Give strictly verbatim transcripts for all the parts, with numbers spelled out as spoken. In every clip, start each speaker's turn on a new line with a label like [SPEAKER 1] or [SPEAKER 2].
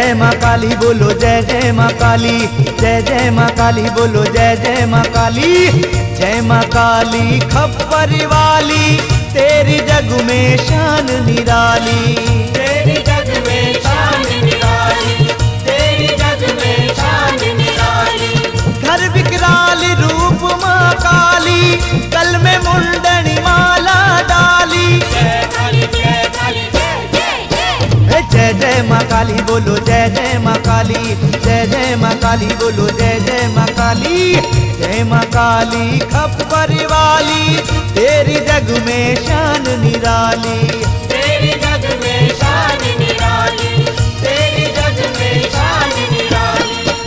[SPEAKER 1] जय माँ काली बोलो जय जय माँ काली, जय जय माँ काली बोलो जय जय माँ काली। जय माँ काली खप्पर वाली, तेरी जग में शान निराली,
[SPEAKER 2] तेरी जग में शान निराली, तेरी जग में शान निराली।
[SPEAKER 1] घर विकराल रूप माँ काली, गल में मुंडनी माला डाली।
[SPEAKER 2] जय काली जय काली जय जय जय।
[SPEAKER 1] जय जय माँ काली बोलो जय जय माँ काली, जय जय माँ काली बोलो जय जय माँ काली। जय माँ काली खप्पर वाली, तेरी जग में शान निराली,
[SPEAKER 2] तेरी जग में शान निराली, तेरी जग में शान निराली।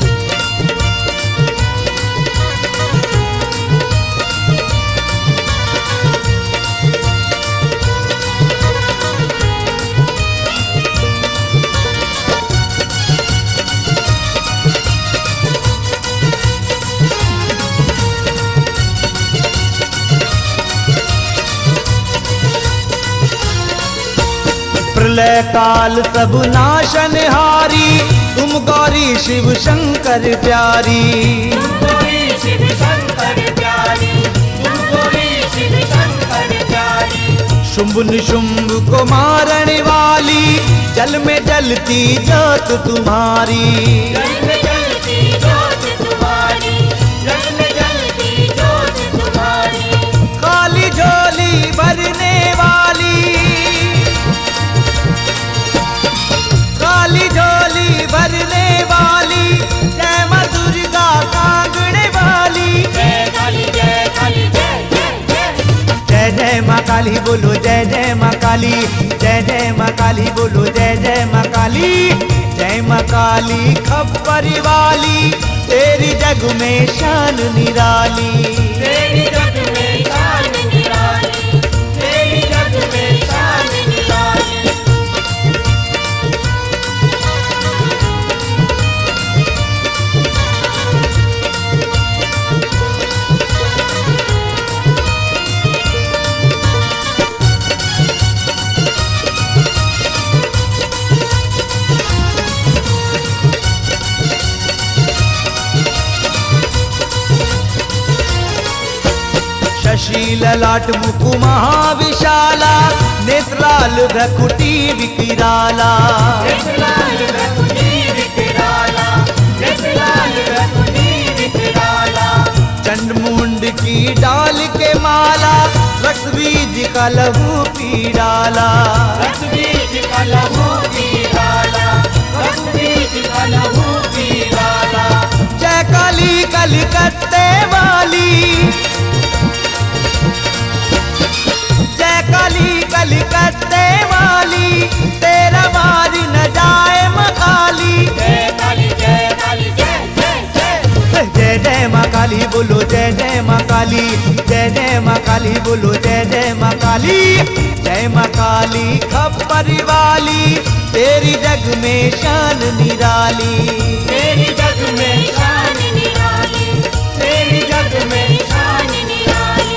[SPEAKER 1] प्रलय काल सब नाशनहारी, तुम गौरी शिव शंकर प्यारी।
[SPEAKER 2] तुम गौरी शिव शंकर प्यारी, तुम गौरी शिव शंकर प्यारी।
[SPEAKER 1] शुंभ निशुंभ को मारने वाली, जल में जलती जोत तुम्हारी,
[SPEAKER 2] जल में जलती जोत तुम्हारी, जल में जलती जोत तुम्हारी।
[SPEAKER 1] काली झोली भरने वाली, काली झोली भरने वाली, जय माँ दुर्गा कांगणे वाली।
[SPEAKER 2] जय काली जय काली जय जय जय।
[SPEAKER 1] जय जय माँ काली बोलो जय जय माँ काली, जय जय माँ काली बोलो जय जय माँ काली। जय माँ काली खप्पर वाली, तेरी जग में शान निराली,
[SPEAKER 2] तेरी जग में शान निराली, तेरी जग में शान निराली।
[SPEAKER 1] शशि ललाट मुख महाविशाला, नेत्राल भ्रकुटी विकिराला।
[SPEAKER 2] नेत्राल भ्रकुटी विकिराला, नेत्राल भ्रकुटी विकिराला।
[SPEAKER 1] चंडमुंड की डाल के माला, रक्त बीज का लहू पी डाला,
[SPEAKER 2] रक्त बीज का लहू पी डाला, रक्त बीज का लहू पी डाला।
[SPEAKER 1] जय काली कलकत्ते वाली, जय काली कलकत्ते वाली, तेरा मार न जाए माँ काली।
[SPEAKER 2] जय काली जय काली जय जय जय।
[SPEAKER 1] जय जय माँ काली बोलो जय जय माँ काली, जय जय माँ काली बोलो जय जय माँ काली। जय माँ काली खप्पर वाली, तेरी जग में शान निराली,
[SPEAKER 2] तेरी जग में शान निराली, तेरी जग में शान निराली।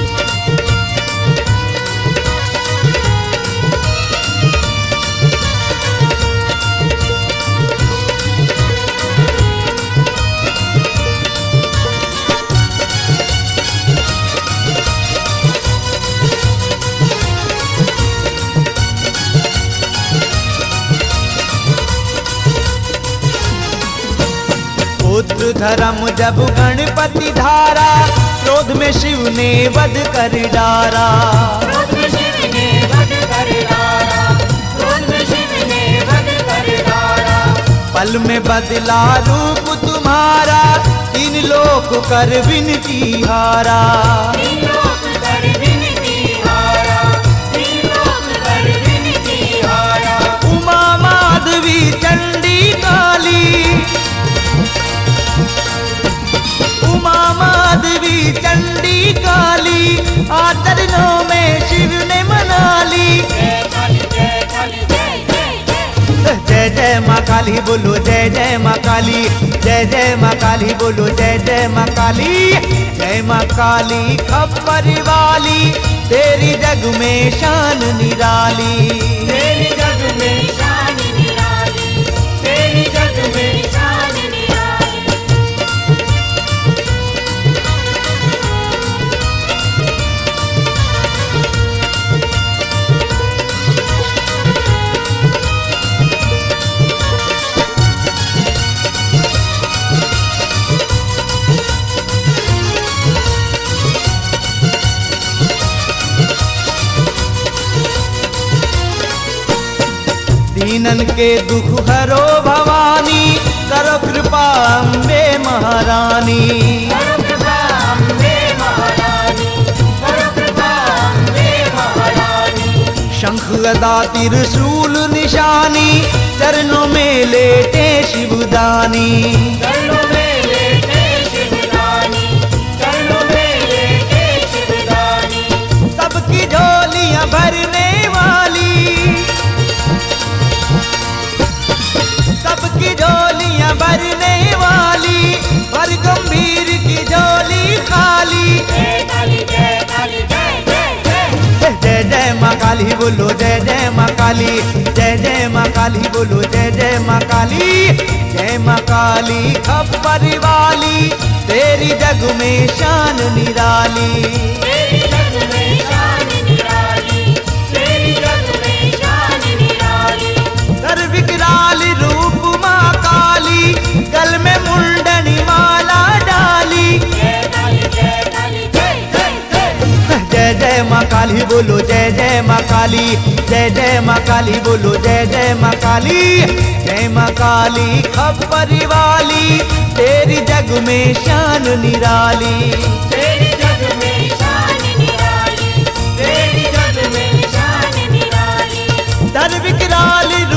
[SPEAKER 1] पुत्र धर्म जब गणपति धारा, क्रोध में शिव ने वध कर डारा।
[SPEAKER 2] क्रोध में शिव ने वध कर डारा, क्रोध में शिव ने वध कर डारा।
[SPEAKER 1] पल में बदला रूप तुम्हारा, तीन लोक कर विनती हारा।
[SPEAKER 2] तीन लोक कर विनती हारा, तीन लोक कर विनती हारा।
[SPEAKER 1] उमा माधवी चंडी काली, उमा माधवी चंडी काली, आचरणों में शिव ने मना ली।
[SPEAKER 2] जय काली जय काली जय जय जय।
[SPEAKER 1] जय जय माँ काली बोलो जय जय माँ काली, जय जय माँ काली बोलो जय जय माँ काली। जय माँ काली खप्पर वाली, तेरी जग में शान निराली,
[SPEAKER 2] तेरी जग में शान निराली, तेरी
[SPEAKER 1] दीनन के दुख हरो भवानी, करो कृपा अम्बे महारानी।
[SPEAKER 2] करो कृपा अम्बे महारानी, करो कृपा अम्बे महारानी।
[SPEAKER 1] शंख गदा त्रिशूल निशानी, चरणों में लेटे शिवदानी।
[SPEAKER 2] चरणों में लेटे शिवदानी, चरणों में लेटे शिवदानी।
[SPEAKER 1] सबकी झोलियां भरने वाली, सबकी झोलियां भरने वाली, पर गंभीर की झोली खाली।
[SPEAKER 2] जय काली जय काली जय जय जय।
[SPEAKER 1] जय जय माँ काली बोलो जय जय माँ काली, जय जय माँ काली बोलो जय जय माँ काली। जय माँ काली खप्पर वाली, तेरी जग में शान निराली।
[SPEAKER 2] तेरी जग में शान निराली, तेरी जग में शान निराली।
[SPEAKER 1] कर विकराल रूप माँ काली, गल में मुंडनी माला डाली।
[SPEAKER 2] जय काली जय काली जय जय जय।
[SPEAKER 1] जय जय माँ काली बोलो जय जय माँ काली, जय जय माँ काली बोलो जय जय माँ काली। जय माँ काली खप्पर वाली, तेरी जग में शान निराली।
[SPEAKER 2] तेरी जग में शान निराली, तेरी जग में शान निराली।
[SPEAKER 1] धर विकराल